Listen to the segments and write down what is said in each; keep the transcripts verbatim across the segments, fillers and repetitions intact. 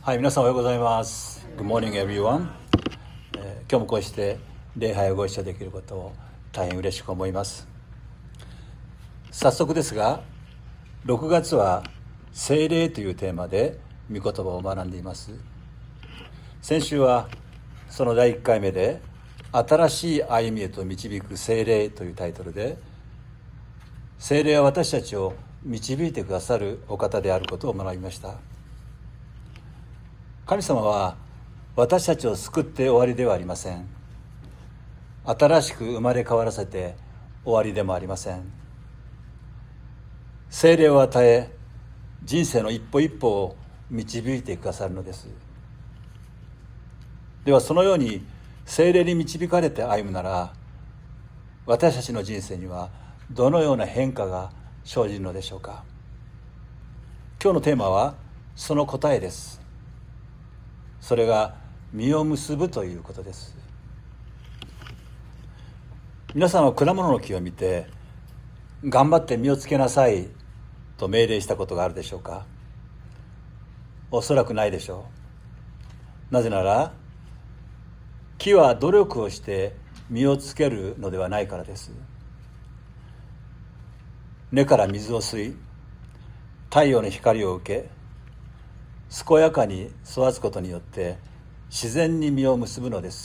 はい、皆さんおはようございます。Good morning everyone、えー、今日もこうして礼拝をご一緒できることを大変嬉しく思います。早速ですが、ろくがつは聖霊というテーマで御言葉を学んでいます。先週はそのだいいっかいめで新しい歩みへと導く聖霊というタイトルで、聖霊は私たちを導いてくださるお方であることを学びました。神様は私たちを救って終わりではありません。新しく生まれ変わらせて終わりでもありません。聖霊を与え、人生の一歩一歩を導いてくださるのです。ではそのように聖霊に導かれて歩むなら、私たちの人生にはどのような変化が生じるのでしょうか。今日のテーマはその答えです。それが実を結ぶということです。皆さんは果物の木を見て、頑張って実をつけなさいと命令したことがあるでしょうか。おそらくないでしょう。なぜなら、木は努力をして実をつけるのではないからです。根から水を吸い、太陽の光を受け、健やかに育つことによって自然に実を結ぶのです。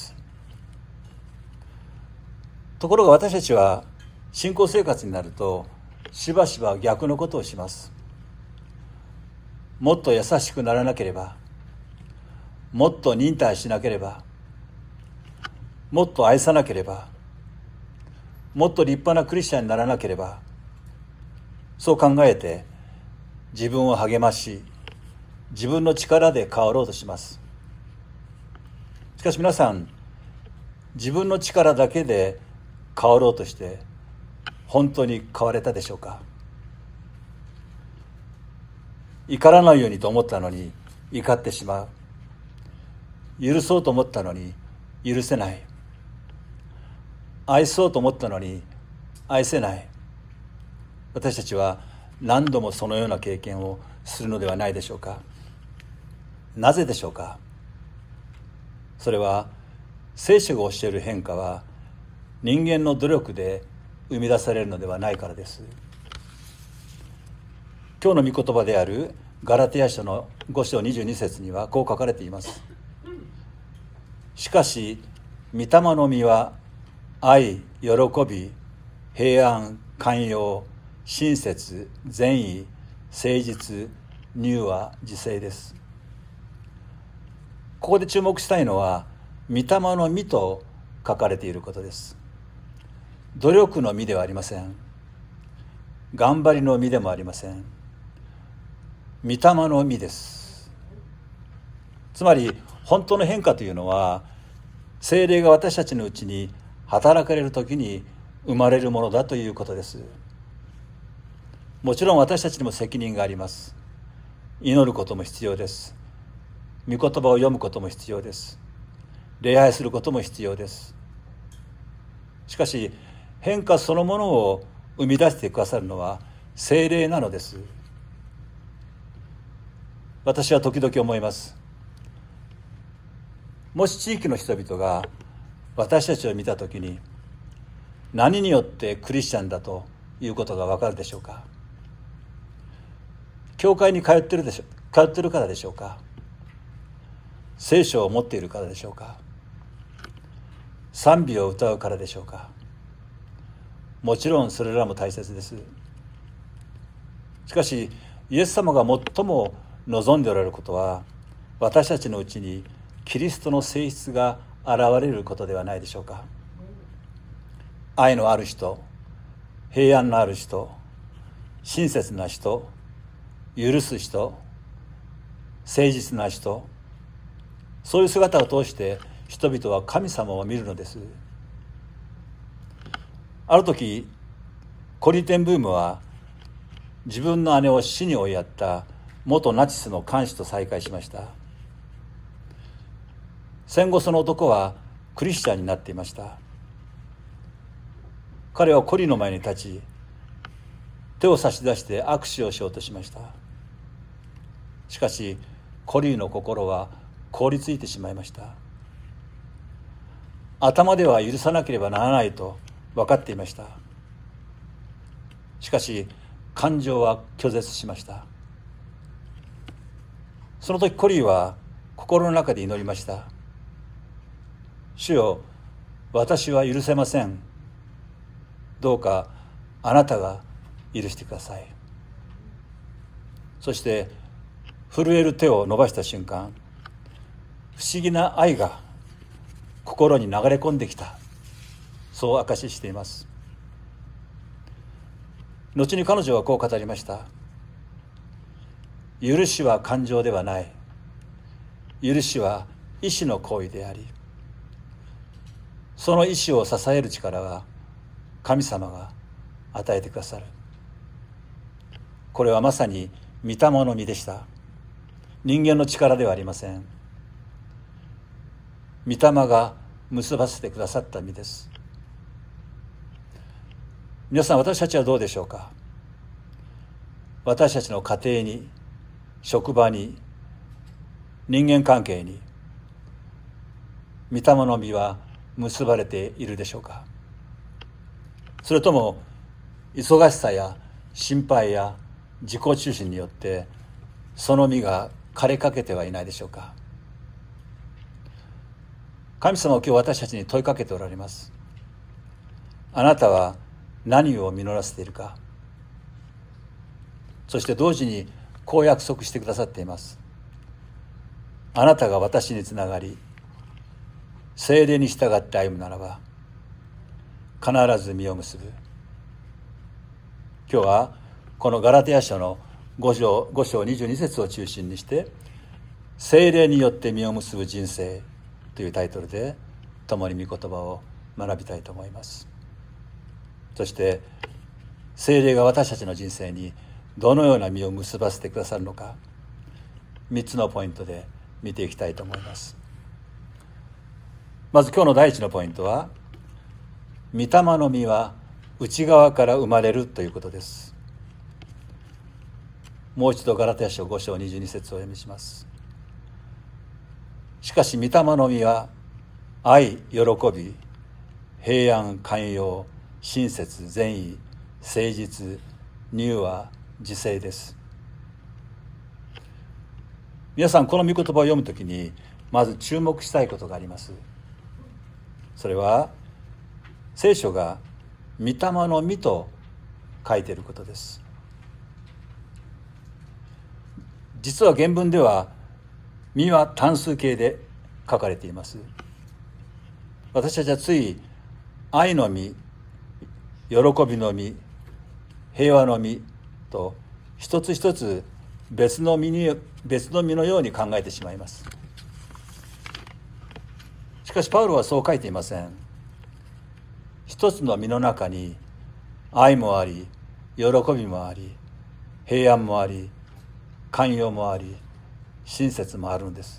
ところが私たちは信仰生活になるとしばしば逆のことをします。もっと優しくならなければ、もっと忍耐しなければ、もっと愛さなければ、もっと立派なクリスチャンにならなければ、そう考えて自分を励まし、自分の力で変わろうとします。しかし皆さん、自分の力だけで変わろうとして本当に変われたでしょうか。怒らないようにと思ったのに怒ってしまう。許そうと思ったのに許せない。愛そうと思ったのに愛せない。私たちは何度もそのような経験をするのではないでしょうか。なぜでしょうか。それは聖書が教える変化は人間の努力で生み出されるのではないからです。今日の御言葉であるガラテヤ書のご章にじゅうに節にはこう書かれています。しかし御霊の実は愛、喜び、平安、寛容、親切、善意、誠実、柔和、自制です。ここで注目したいのは御霊の実と書かれていることです。努力の実ではありません。頑張りの実でもありません。御霊の実です。つまり本当の変化というのは、聖霊が私たちのうちに働かれるときに生まれるものだということです。もちろん私たちにも責任があります。祈ることも必要です。御言葉を読むことも必要です。礼拝することも必要です。しかし変化そのものを生み出してくださるのは聖霊なのです。私は時々思います。もし地域の人々が私たちを見たときに、何によってクリスチャンだということがわかるでしょうか。教会に通ってるでしょ通ってるからでしょうか。聖書を持っているからでしょうか。賛美を歌うからでしょうか。もちろんそれらも大切です。しかしイエス様が最も望んでおられることは、私たちのうちにキリストの性質が現れることではないでしょうか。愛のある人、平安のある人、親切な人、許す人、誠実な人、そういう姿を通して人々は神様を見るのです。ある時コリンテンブームは自分の姉を死に追いやった元ナチスの看守と再会しました。戦後その男はクリスチャンになっていました。彼はコリの前に立ち、手を差し出して握手をしようとしました。しかしコリーの心は凍りついてしまいました。頭では許さなければならないと分かっていました。しかし感情は拒絶しました。その時コリーは心の中で祈りました。主よ、私は許せません。どうかあなたが許してください。そして震える手を伸ばした瞬間、不思議な愛が心に流れ込んできた、そう証ししています。後に彼女はこう語りました。許しは感情ではない。許しは意志の行為であり、その意志を支える力は神様が与えてくださる。これはまさに御霊の実でした。人間の力ではありません。御霊が結ばせてくださった実です。皆さん、私たちはどうでしょうか。私たちの家庭に、職場に、人間関係に御霊の実は結ばれているでしょうか。それとも忙しさや心配や自己中心によってその実が枯れかけてはいないでしょうか。神様は今日私たちに問いかけておられます。あなたは何を実らせているか。そして同時にこう約束してくださっています。あなたが私につながり、聖霊に従って歩むならば必ず実を結ぶ。今日はこのガラテヤ書のご章、ご章にじゅうに節を中心にして、聖霊によって実を結ぶ人生というタイトルで共に御言葉を学びたいと思います。そして聖霊が私たちの人生にどのような実を結ばせてくださるのか、みっつのポイントで見ていきたいと思います。まず今日の第一のポイントは、御霊の実は内側から生まれるということです。もう一度ガラテヤ書ご章にじゅうに節をお読みします。しかし御霊の実は愛、喜び、平安、寛容、親切、善意、誠実、柔和、自制です。皆さん、この御言葉を読むときにまず注目したいことがあります。それは聖書が御霊の実と書いていることです。実は原文では実は単数形で書かれています。私たちはつい愛の実、喜びの実、平和の実と一つ一つ別の実に別の実のように考えてしまいます。しかしパウロはそう書いていません。一つの実の中に愛もあり、喜びもあり、平安もあり、寛容もあり、親切もあるんです。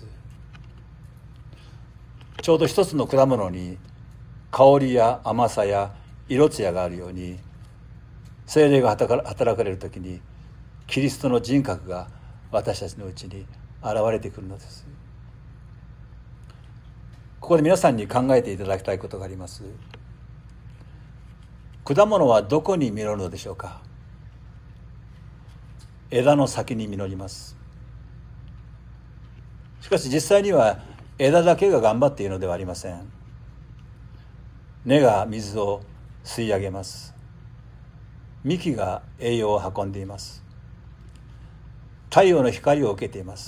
ちょうど一つの果物に香りや甘さや色艶があるように、聖霊が働かれるときにキリストの人格が私たちのうちに現れてくるのです。ここで皆さんに考えていただきたいことがあります。果物はどこに実るのでしょうか。枝の先に実ります。しかし実際には枝だけが頑張っているのではありません。根が水を吸い上げます。幹が栄養を運んでいます。太陽の光を受けています。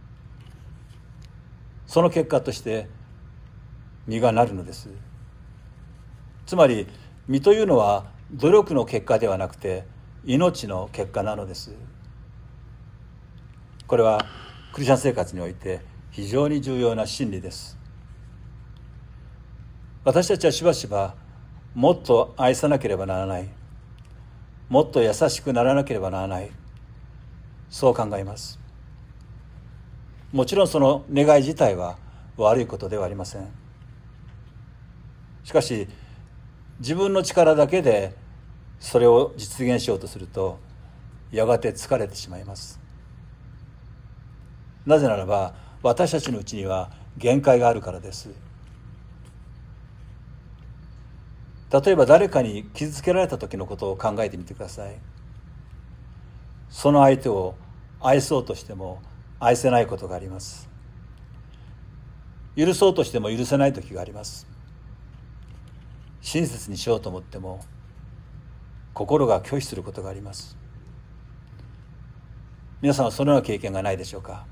その結果として実がなるのです。つまり実というのは努力の結果ではなくて命の結果なのです。これはクリスチャン生活において非常に重要な真理です。私たちはしばしばもっと愛さなければならない、もっと優しくならなければならない、そう考えます。もちろんその願い自体は悪いことではありません。しかし自分の力だけでそれを実現しようとするとやがて疲れてしまいます。 なぜならば私たちのうちには限界があるからです。例えば誰かに傷つけられた時のことを考えてみてください。その相手を愛そうとしても愛せないことがあります。許そうとしても許せない時があります。親切にしようと思っても心が拒否することがあります。皆さんはそのような経験がないでしょうか。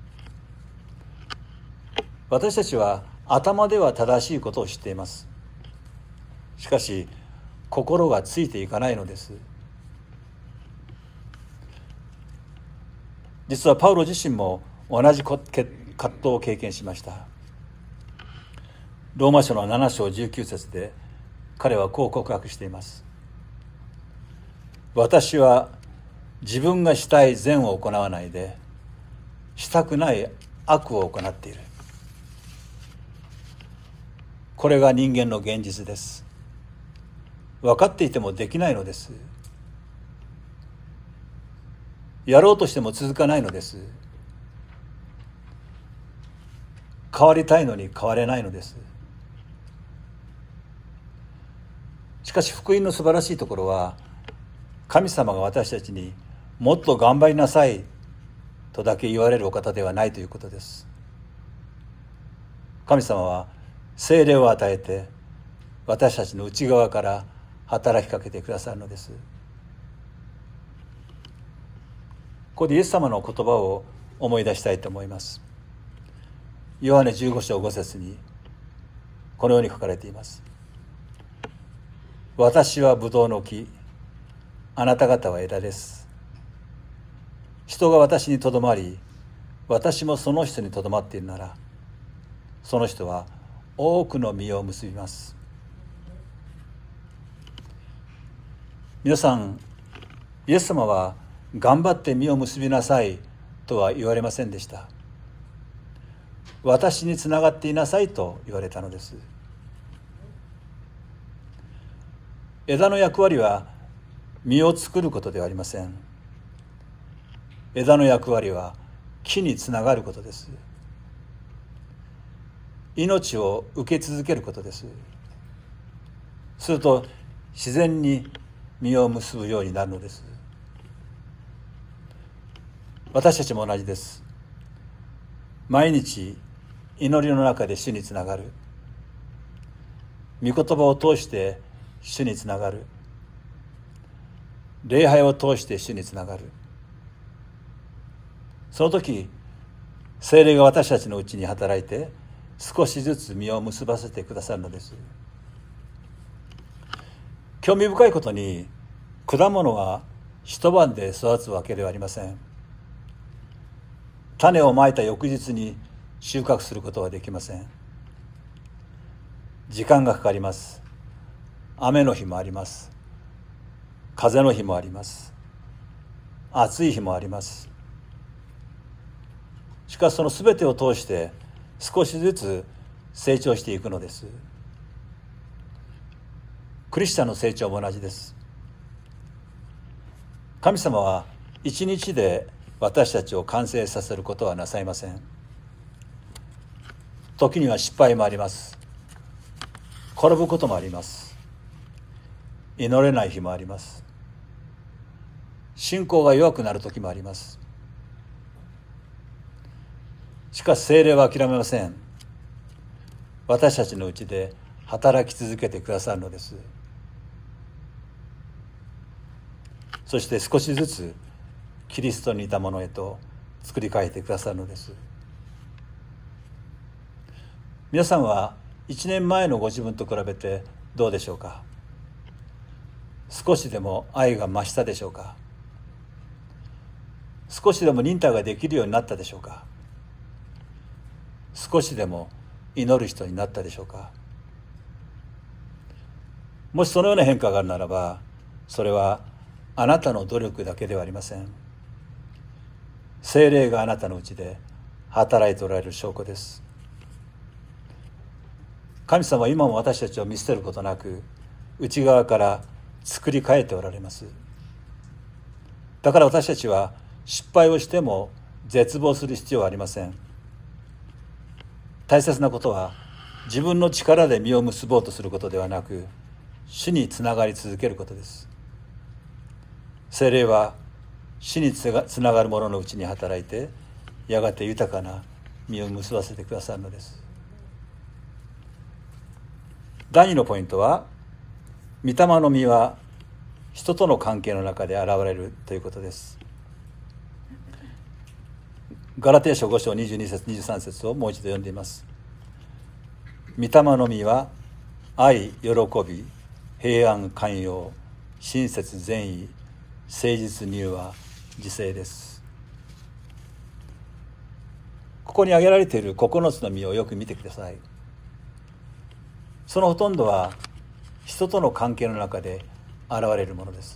私たちは頭では正しいことを知っています。しかし心がついていかないのです。実はパウロ自身も同じ葛藤を経験しました。ローマ書のなな章じゅうきゅう節で彼はこう告白しています。私は自分がしたい善を行わないでしたくない悪を行っている。これが人間の現実です。分かっていてもできないのです。やろうとしても続かないのです。変わりたいのに変われないのです。しかし福音の素晴らしいところは、神様が私たちにもっと頑張りなさいとだけ言われるお方ではないということです。神様は聖霊を与えて私たちの内側から働きかけてくださるのです。ここでイエス様の言葉を思い出したいと思います。ヨハネじゅうご章ご節にこのように書かれています。私はブドウの木、あなた方は枝です。人が私にとどまり、私もその人にとどまっているなら、その人は多くの実を結びます。皆さん、イエス様は頑張って実を結びなさいとは言われませんでした。私につながっていなさいと言われたのです。枝の役割は実を作ることではありません。枝の役割は木につながることです。命を受け続けることです。すると自然に実を結ぶようになるのです。私たちも同じです。毎日祈りの中で主につながる。御言葉を通して主につながる。礼拝を通して主につながる。その時、聖霊が私たちのうちに働いて少しずつ実を結ばせてくださるのです。興味深いことに、果物は一晩で育つわけではありません。種をまいた翌日に収穫することはできません。時間がかかります。雨の日もあります。風の日もあります。暑い日もあります。しかしそのすべてを通して少しずつ成長していくのです。クリスチャンの成長も同じです。神様は一日で私たちを完成させることはなさいません。時には失敗もあります。転ぶこともあります。祈れない日もあります。信仰が弱くなる時もあります。しかし聖霊は諦めません。私たちのうちで働き続けてくださるのです。そして少しずつキリストに似たものへと作り変えてくださるのです。皆さんはいちねんまえのご自分と比べてどうでしょうか。少しでも愛が増したでしょうか。少しでも忍耐ができるようになったでしょうか。少しでも祈る人になったでしょうか。もしそのような変化があるならば、それはあなたの努力だけではありません。聖霊があなたのうちで働いておられる証拠です。神様は今も私たちを見捨てることなく、内側から作り変えておられます。だから私たちは失敗をしても絶望する必要はありません。大切なことは自分の力で実を結ぼうとすることではなく、主につながり続けることです。聖霊は主につながる者のうちに働いて、やがて豊かな実を結ばせてくださるのです。第二のポイントは、御霊の実は人との関係の中で現れるということです。ガラテヤ書ご章にじゅうに節にじゅうさん節をもう一度読んでいます。御霊の実は愛、喜び、平安、寛容、親切、善意、誠実、柔和、自制です。ここに挙げられているここのつの実をよく見てください。そのほとんどは人との関係の中で現れるものです。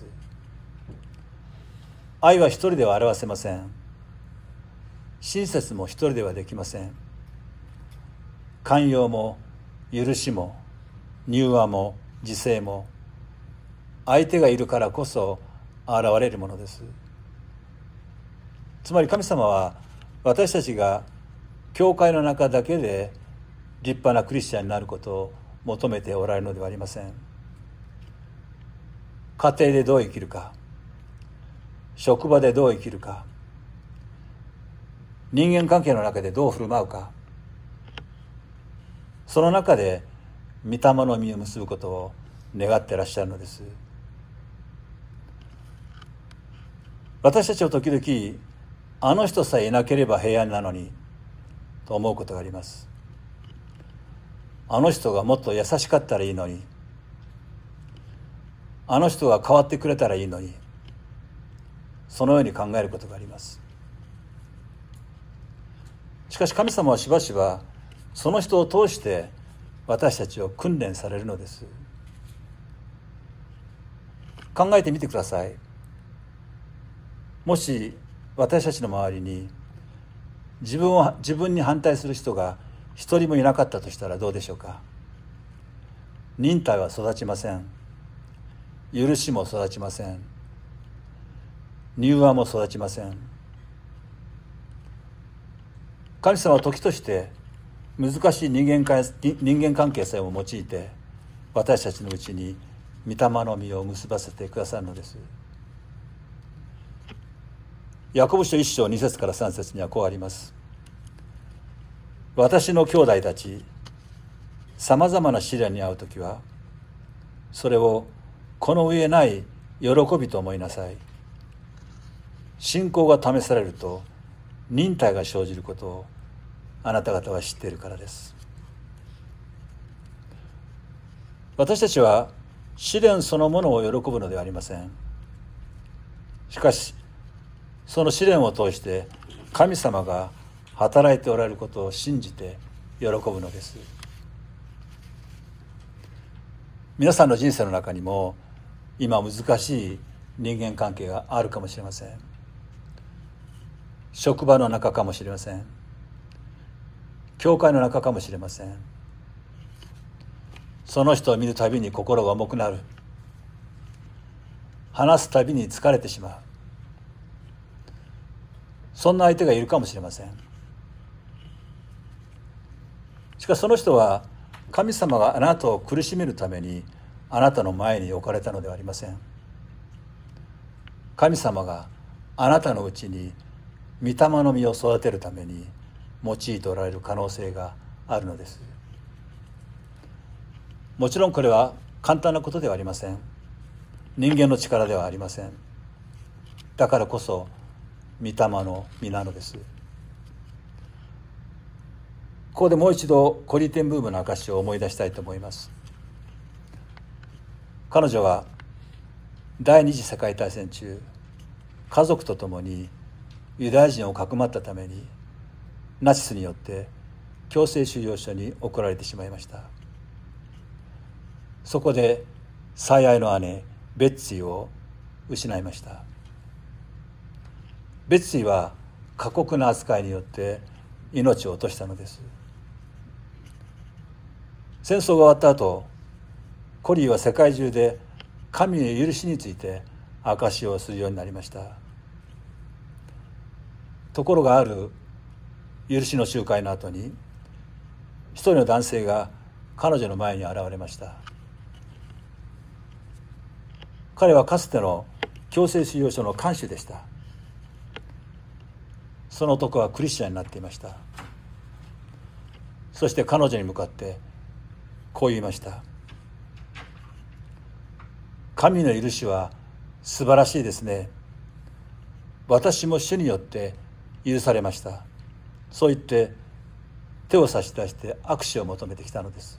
愛は一人では表せません。親切も一人ではできません。寛容も許しも柔和も自制も相手がいるからこそ現れるものです。つまり神様は私たちが教会の中だけで立派なクリスチャンになることを求めておられるのではありません。家庭でどう生きるか、職場でどう生きるか、人間関係の中でどう振る舞うか、その中で御霊の実を結ぶことを願っていらっしゃるのです。私たちは時々、あの人さえいなければ平安なのにと思うことがあります。あの人がもっと優しかったらいいのに、あの人が変わってくれたらいいのに、そのように考えることがあります。しかし神様はしばしばその人を通して私たちを訓練されるのです。考えてみてください。もし私たちの周りに自分を自分に反対する人が一人もいなかったとしたらどうでしょうか。忍耐は育ちません。許しも育ちません。柔和も育ちません。神様は時として難しい人間関人間関係さえも用いて私たちのうちに御霊の実を結ばせてくださるのです。ヤコブ書いっ章に節からさん節にはこうあります。私の兄弟たち、さまざまな試練に遭うときはそれをこの上ない喜びと思いなさい。信仰が試されると忍耐が生じることをあなた方は知っているからです。私たちは試練そのものを喜ぶのではありません。しかしその試練を通して神様が働いておられることを信じて喜ぶのです。皆さんの人生の中にも今難しい人間関係があるかもしれません。職場の中かもしれません。教会の中かもしれません。その人を見るたびに心が重くなる。話すたびに疲れてしまう。そんな相手がいるかもしれません。しかしその人は神様があなたを苦しめるためにあなたの前に置かれたのではありません。神様があなたのうちに御霊の実を育てるために用いておられる可能性があるのです。もちろんこれは簡単なことではありません。人間の力ではありません。だからこそ御霊の実なのです。ここでもう一度コリテンブームの証を思い出したいと思います。彼女は第二次世界大戦中、家族と共にユダヤ人をかくまったためにナチスによって強制収容所に送られてしまいました。そこで最愛の姉ベッツィを失いました。ベッツィは過酷な扱いによって命を落としたのです。戦争が終わった後、コリーは世界中で神の許しについて証しをするようになりました。 ところがある許しの集会の後に一人の男性が彼女の前に現れました。彼はかつての強制収容所の看守でした。その男はクリスチャンになっていました。そして彼女に向かってこう言いました。神の許しは素晴らしいですね。私も主によって許されました。そう言って手を差し出して握手を求めてきたのです。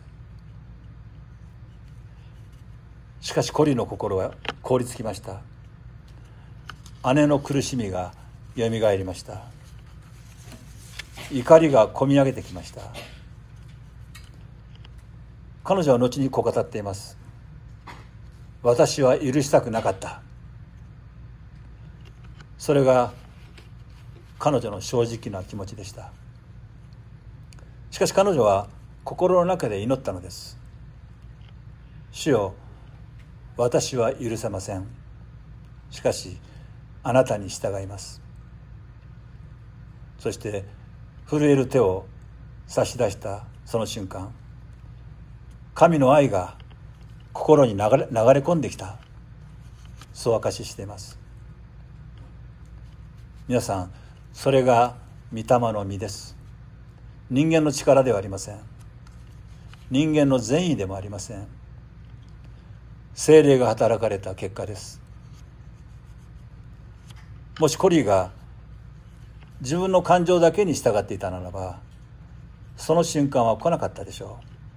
しかしコリーの心は凍りつきました。姉の苦しみがよみがえりました。怒りがこみ上げてきました。彼女は後にこう語っています。私は許したくなかった。それが彼女の正直な気持ちでした。しかし彼女は心の中で祈ったのです。主よ、私は許せません。しかしあなたに従います。そして震える手を差し出したその瞬間、神の愛が心に流れ、流れ込んできた、そう証ししています。皆さん、それが御霊の実です。人間の力ではありません。人間の善意でもありません。聖霊が働かれた結果です。もしコリーが自分の感情だけに従っていたならば、その瞬間は来なかったでしょ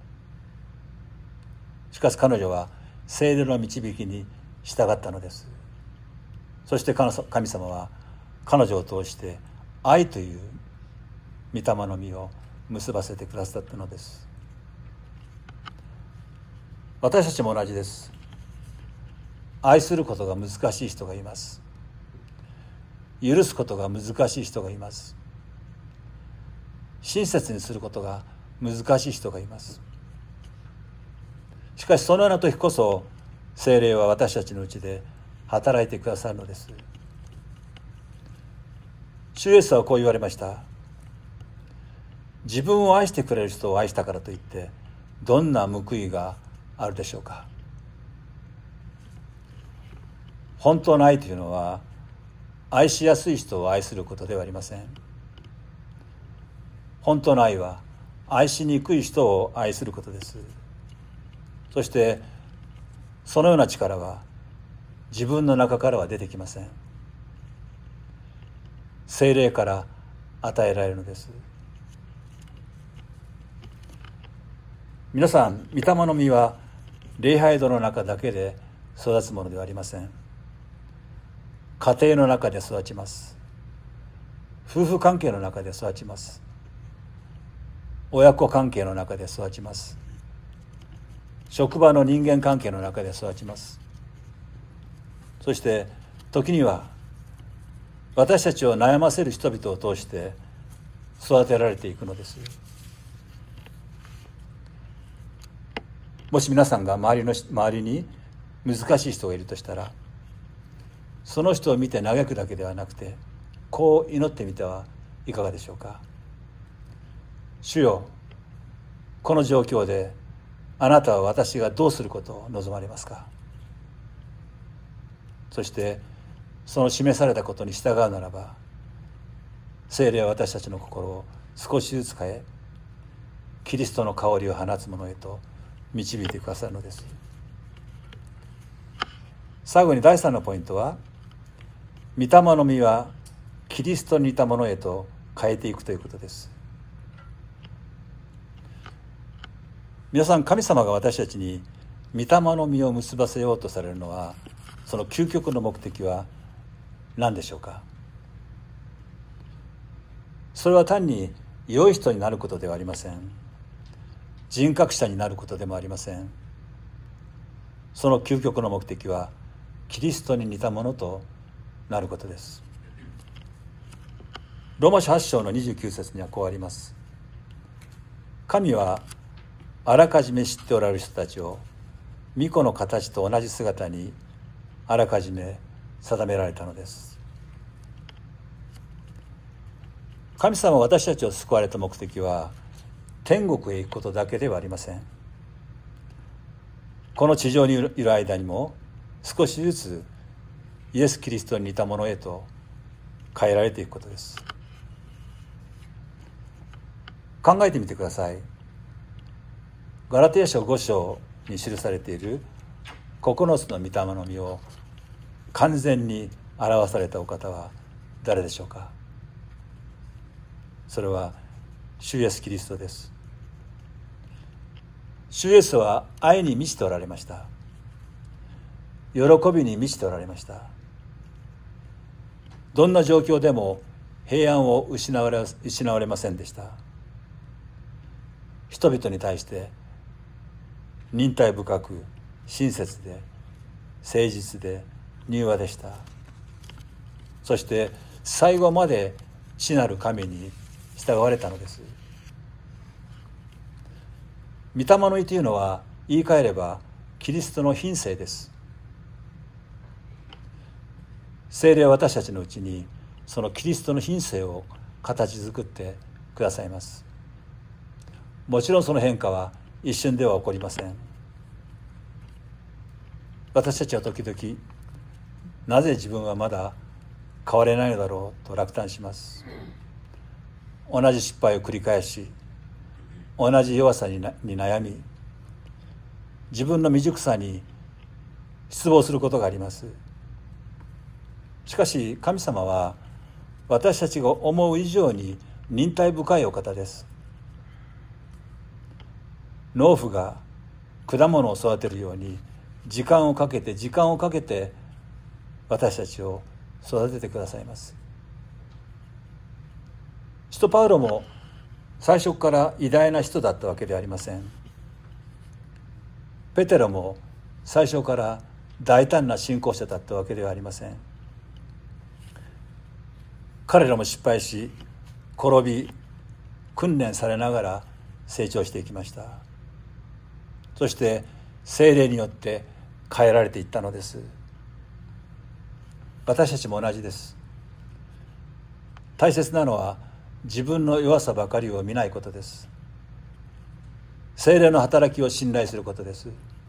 う。しかし彼女は聖霊の導きに従ったのです。そして神様は彼女を通して愛という御霊の実を結ばせてくださったのです。私たちも同じです。愛することが難しい人がいます。許すことが難しい人がいます。親切にすることが難しい人がいます。しかしそのような時こそ聖霊は私たちのうちで働いてくださるのです。主イエスはこう言われました。自分を愛してくれる人を愛したからといってどんな報いがあるでしょうか。本当の愛というのは愛しやすい人を愛することではありません。本当の愛は愛しにくい人を愛することです。そしてそのような力は自分の中からは出てきません。聖霊から与えられるのです。皆さん、御霊の実は礼拝堂の中だけで育つものではありません。家庭の中で育ちます。夫婦関係の中で育ちます。親子関係の中で育ちます。職場の人間関係の中で育ちます。そして時には私たちを悩ませる人々を通して育てられていくのです。もし皆さんが周りの周りに難しい人がいるとしたら、その人を見て嘆くだけではなくて、こう祈ってみてはいかがでしょうか。主よ、この状況であなたは私がどうすることを望まれますか。そしてその示されたことに従うならば、聖霊は私たちの心を少しずつ変え、キリストの香りを放つものへと導いてくださるのです。最後にだいさんのポイントは、御霊の実はキリストに似たものへと変えていくということです。皆さん、神様が私たちに御霊の実を結ばせようとされるのは、その究極の目的は何でしょうか。それは単に良い人になることではありません。人格者になることでもありません。その究極の目的はキリストに似たものとなることです。ローマ書はち章のにじゅうきゅう節にはこうあります。神はあらかじめ知っておられる人たちを御子の形と同じ姿にあらかじめ定められたのです。 神様は私たちを救われた目的は天国へ行くことだけではありません。この地上にいる間にも少しずつイエス・キリストに似たものへと変えられていくことです。考えてみてください。ガラテヤ書ご章に記されているここのつの御霊の実を完全に表されたお方は誰でしょうか。それは主イエスキリストです。主イエスは愛に満ちておられました。喜びに満ちておられました。どんな状況でも平安を失われ、失われませんでした。人々に対して忍耐深く親切で誠実で柔和でした。そして最後まで父なる神に従われたのです。御霊の意というのは言い換えればキリストの品性です。聖霊は私たちのうちにそのキリストの品性を形作ってくださいます。もちろんその変化は一瞬では起こりません。私たちは時々なぜ自分はまだ変われないのだろうと落胆します。同じ失敗を繰り返し、同じ弱さに悩み、自分の未熟さに失望することがあります。しかし神様は私たちが思う以上に忍耐深いお方です。農夫が果物を育てるように時間をかけて時間をかけて私たちを育ててくださいます。使徒パウロも最初から偉大な人だったわけではありません。ペテロも最初から大胆な信仰者だったわけではありません。彼らも失敗し転び訓練されながら成長していきました。そして聖霊によって変えられていったのです。私たちも同じです。大切なのは自分の弱さばかりを見ないことです。聖霊の働きを信頼することです。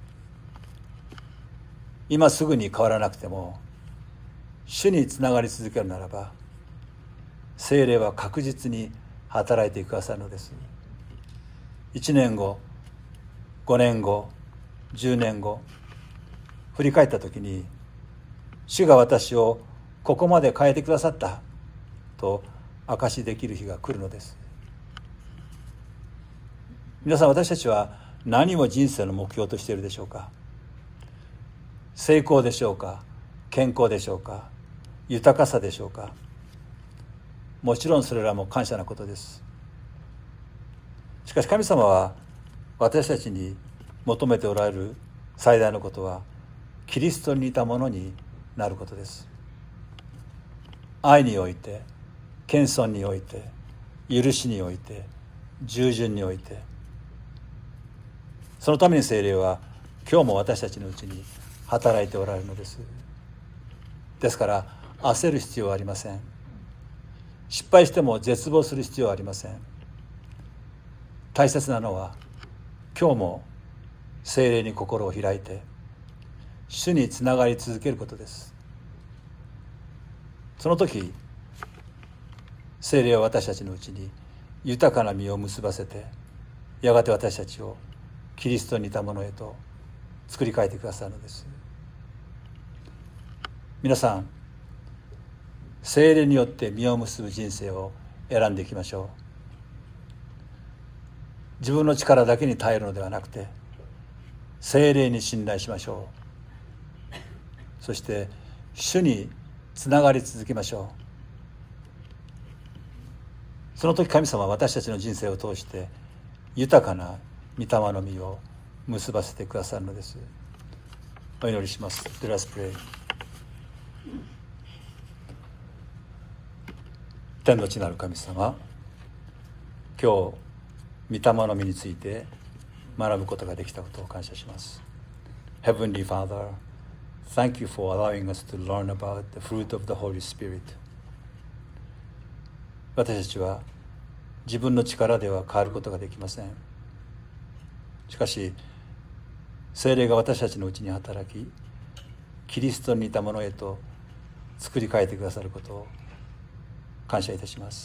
今すぐに変わらなくても主につながり続けるならば聖霊は確実に働いてくださるのです。いちねんご、ごねんご、じゅうねんご振り返った時に主が私をここまで変えてくださったと証しできる日が来るのです。皆さん、私たちは何を人生の目標としているでしょうか。成功でしょうか、健康でしょうか、豊かさでしょうか。もちろんそれらも感謝なことです。しかし神様は私たちに求めておられる最大のことはキリストに似たものになることです。愛において、謙遜において、許しにおいて、従順において、そのために聖霊は今日も私たちのうちに働いておられるのです。ですから焦る必要はありません。失敗しても絶望する必要はありません。大切なのは今日も聖霊に心を開いて主につながり続けることです。その時聖霊は私たちのうちに豊かな実を結ばせて、やがて私たちをキリストに似たものへと作り変えてくださるのです。皆さん、聖霊によって実を結ぶ人生を選んでいきましょう。自分の力だけに頼るのではなくて聖霊に信頼しましょう。そして主につながり続けましょう。その時神様は私たちの人生を通して豊かな御霊の実を結ばせてくださるのです。お祈りします。Let us pray。天の地なる神様、今日御霊の実について学ぶことができたことを感謝します。 Heavenly Father, thank you for allowing us to learn about the fruit of the Holy Spirit. 私たちは自分の力では変わることができません。しかし聖霊が私たちのうちに働き、キリストに似たものへと作り変えてくださることを感謝いたします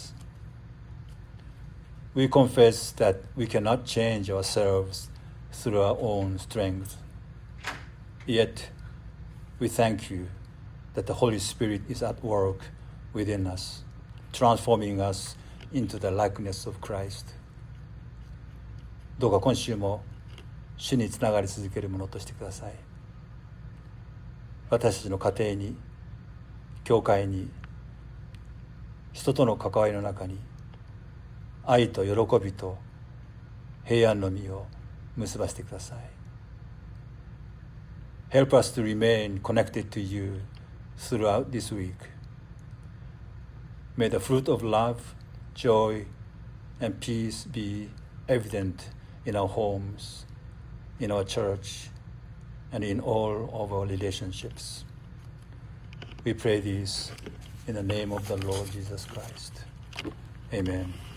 。We confess that we cannot change ourselves through our own strength. Yet, we thank you that the Holy Spirit is at work within us, transforming us into the likeness of Christ. どうか今週も主につながり続けるものとしてください。私たちの家庭に、教会に、人との関わりの中に愛と喜びと平安の実を結ばせてください。Help us to remain connected to you throughout this week. May the fruit of love, joy, and peace be evident in our homes, in our church, and in all of our relationships. We pray this in the name of the Lord Jesus Christ. Amen.